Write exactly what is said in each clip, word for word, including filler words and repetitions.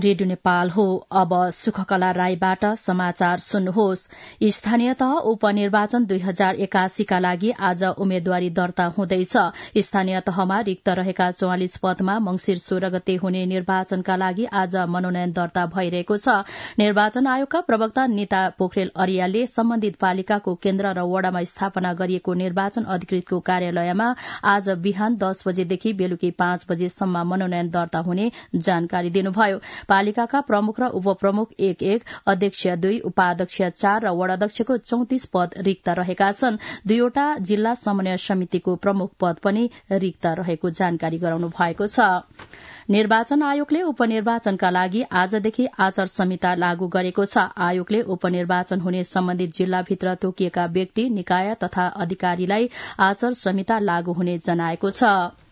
Radio Nepal हो। अब सुखकला राईबाट समाचार सुन्नुहोस्। स्थानीय तह उपनिर्वाचन दुई हजार एकासीका लागि आज उम्मेद्वारी दर्ता हुँदैछ। स्थानीय तहमा रिक्त रहेका चौवालिस पदमा मंगिर सोह्र गते हुने निर्वाचनका लागि आज मनोनयन दर्ता भइरहेको छ। निर्वाचन आयोगका प्रवक्ता निता पोखरेल अरियालले सम्बन्धित पालिकाको केन्द्र र वडामा स्थापना गरिएको निर्वाचन अधिकृतको कार्यालयमा आज बिहान दस बजेदेखि बेलुकी पाँच बजेसम्म मनोनयन दर्ता हुने जानकारी दिनुभयो। पालिकाका प्रमुख र उपप्रमुख एक एक, अध्यक्ष दुई, उपाध्यक्ष चार र वडाध्यक्षको चौतिस पद रिक्त रहेका छन्। दुईवटा जिल्ला समन्वय समितिको प्रमुख पद पनि रिक्त रहेको जानकारी गराउनु भएको छ। निर्वाचन आयोगले उपनिर्वाचनका लागि आजदेखि आचार संहिता लागू गरेको छ। आयोगले उपनिर्वाचन हुने सम्बन्धित जिल्लाभित्र तोकिएका व्यक्ति, निकाय तथा अधिकारीलाई आचार संहिता लागू हुने जनाएको छ।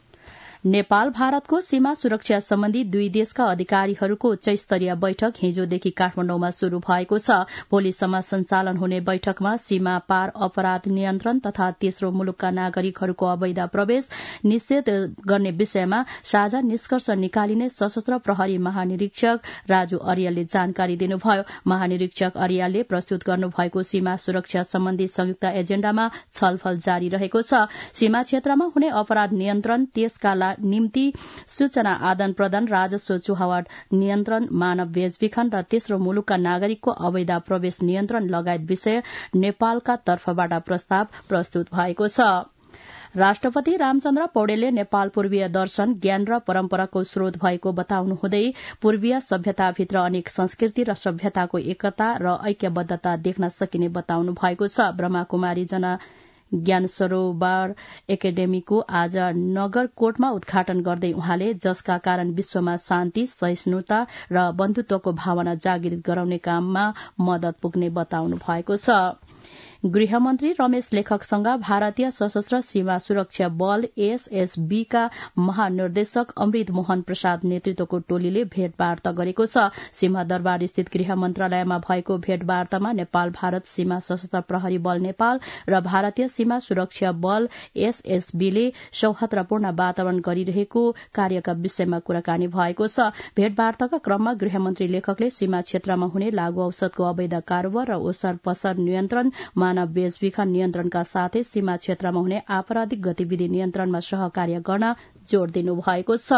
नेपाल भारतको सीमा सुरक्षा सम्बन्धी दुई देशका अधिकारीहरूको उच्च स्तरीय बैठक हिजोदेखि काठमाडौँमा शुरू भएको छ। भोलिसम्म सञ्चालन हुने बैठकमा सीमा पार अपराध नियन्त्रण तथा तेस्रो मुलुकका नागरिकहरूको अवैध प्रवेश निषेध गर्ने विषयमा साझा निष्कर्ष निकालिने सशस्त्र प्रहरी महानिरीक्षक राजु अरियालले जानकारी दिनुभयो। महानिरीक्षक अरियालले प्रस्तुत गर्नुभएको सीमा सुरक्षा सम्बन्धी संयुक्त एजेण्डामा छलफल जारी रहेको छ। सीमा क्षेत्रमा हुने अपराध नियन्त्रण, त्यसका निम्ति सूचना आदान प्रदान, राजस्व चुहावट नियन्त्रण, मानव बेचबिखन र तेस्रो मुलुकका नागरिकको अवैध प्रवेश नियन्त्रण लगायत विषय नेपालका तर्फबाट प्रस्ताव प्रस्तुत भएको छ। राष्ट्रपति रामचन्द्र पौडेलले नेपाल पूर्वीय दर्शन, ज्ञान र परम्पराको स्रोत भएको बताउनुहुँदै पूर्वीय सभ्यताभित्र अनेक संस्कृति र सभ्यताको एकता र ऐक्यबद्धता देख्न सकिने बताउनु भएको छ। ब्रह्माकुमारी जना ज्ञान सरोवर एकाडेमीको आज नगरकोटमा उद्घाटन गर्दै उहाँले जसका कारण विश्वमा शान्ति, सहिष्णुता र बन्धुत्वको भावना जागृत गराउने काममा मदत पुग्ने बताउनु भएको छ। गृहमन्त्री रमेश लेखकसँग भारतीय सशस्त्र सीमा सुरक्षा बल एसएसबी का महानिर्देशक अमृत मोहन प्रसाद नेतृत्वको टोलीले भेटवार्ता गरेको छ। सिंहदरबार स्थित गृह मन्त्रालयमा भएको भेटवार्तामा नेपाल भारत सीमा सशस्त्र प्रहरी बल नेपाल र भारतीय सीमा सुरक्षा बल एसएसबीले सौहार्दपूर्ण वातावरण गरिरहेको कार्यका विषयमा कुराकानी भएको छ। भेटवार्ताका क्रममा गृहमन्त्री लेखकले सीमा क्षेत्रमा हुने लागू औषधको अवैध कारोबार र ओसार पसार नियन्त्रण, मानव बेचबिखन नियन्त्रणका साथै सीमा क्षेत्रमा हुने आपराधिक गतिविधि नियन्त्रणमा सहकार्य गर्न जोड़ दिनु भएको छ।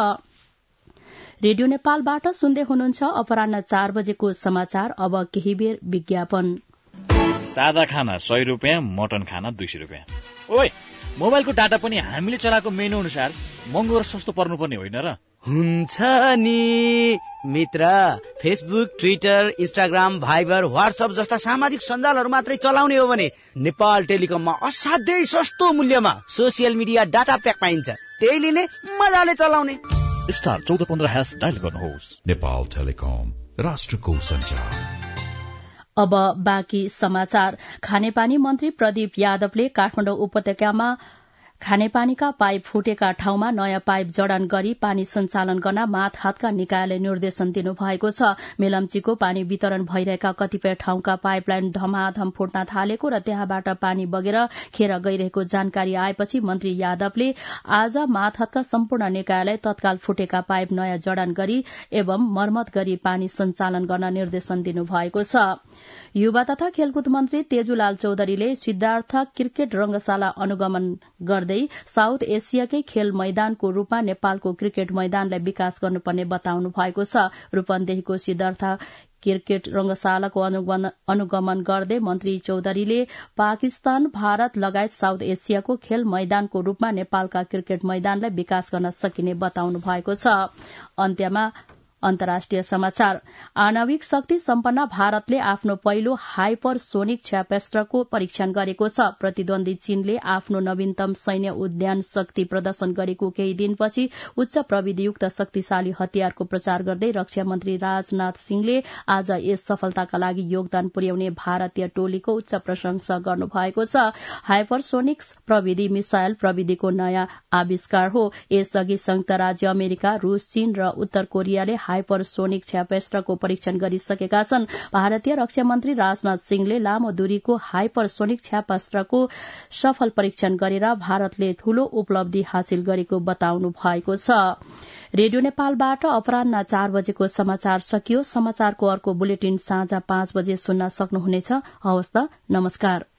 रेडियो नेपालबाट सुन्दै हुनुहुन्छ अपराह्न चार बजेको समाचार। अब केही बेर विज्ञापन। सादा खाना सय रुपियाँ, मटन खाना दुई सय रुपियाँ। ओइ, मोबाइलको डाटा पनि हामीले चलाएको मेनु अनुसार महँगो र सस्तो पर्नुपर्ने होइन र? हुन्छ नि मित्र, Facebook, Twitter, Instagram, Viber, WhatsApp जस्ता सामाजिक सञ्जालहरू मात्रै चलाउने हो भने नेपाल टेलिकममा असाध्यै सस्तो मूल्यमा सोसियल मिडिया डाटा प्याक पाइन्छ। त्यही लिने, मजाले चलाउने। स्टार चौध पन्ध्र ह्यास डायल गर्नुहोस्। नेपाल टेलिकम, राष्ट्रको सञ्चार। अब बाँकी समाचार। खानेपानी मन्त्री प्रदीप यादवले काठमाडौँ उपत्यकामा खानेपानीका पाइप फुटेका ठाउँमा नयाँ पाइप जडान गरी पानी सञ्चालन गर्न माथ हातका निकायले निर्देशन दिनुभएको छ। मेलम्चीको पानी वितरण भइरहेका कतिपय ठाउँका पाइपलाइन धमाधम फुट्न थालेको र त्यहाँबाट पानी बगेर खेर गइरहेको जानकारी आएपछि मन्त्री यादवले आज माथ हातका सम्पूर्ण निकायलाई तत्काल फुटेका पाइप नयाँ जडान गरी एवं मर्मत गरी पानी सञ्चालन गर्न निर्देशन दिनुभएको छ। युवा तथा खेलकुद मन्त्री तेजुलाल चौधरीले सिद्धार्थ क्रिकेट रंगशाला अनुगमन गर्दै साउथ एसियाकै खेल मैदानको रूपमा नेपालको क्रिकेट मैदानलाई विकास गर्नुपर्ने बताउनु भएको छ। रूपन्देहीको सिद्धार्थ क्रिकेट रंगशालाको अनुगमन गर्दै मन्त्री चौधरीले पाकिस्तान, भारत लगायत साउथ एसियाको खेल मैदानको रूपमा नेपालका क्रिकेट मैदानलाई विकास गर्न सकिने बताउनु भएको छ। अन्त्यमा अन्तर्राष्ट्रिय समाचार। आणविक शक्ति सम्पन्न भारतले आफ्नो पहिलो हाइपरसोनिक क्षेपणास्त्रको परीक्षण गरेको छ। प्रतिद्वन्दी चीनले आफ्नो नवीनतम सैन्य उद्यान शक्ति प्रदर्शन गरेको केही दिनपछि उच्च प्रविधियुक्त शक्तिशाली हतियारको प्रचार गर्दै रक्षा मन्त्री राजनाथ सिंहले आज यस सफलताका लागि योगदान पुर्याउने भारतीय टोलीको उच्च प्रशंसा गर्नुभएको छ। हाइपरसोनिक प्रविधि मिसाइल प्रविधिको नयाँ आविष्कार हो। यसअघि संयुक्त राज्य अमेरिका, रूस, चीन र उत्तर कोरियाले हाइपरसोनिक क्षेपणास्त्रको परीक्षण गरिसकेका छन्। भारतीय रक्षा मन्त्री राजनाथ सिंहले लामो दूरीको हाइपरसोनिक क्षेपणास्त्रको सफल परीक्षण गरेर भारतले ठूलो उपलब्धि हासिल गरेको बताउनु भएको छ। रेडियो नेपालबाट अपराह्न चार बजेको समाचार सकियो। समाचारको अर्को बुलेटिन साँझ पाँच बजे सुन्न सक्नुहुनेछ। हवस् त, नमस्कार।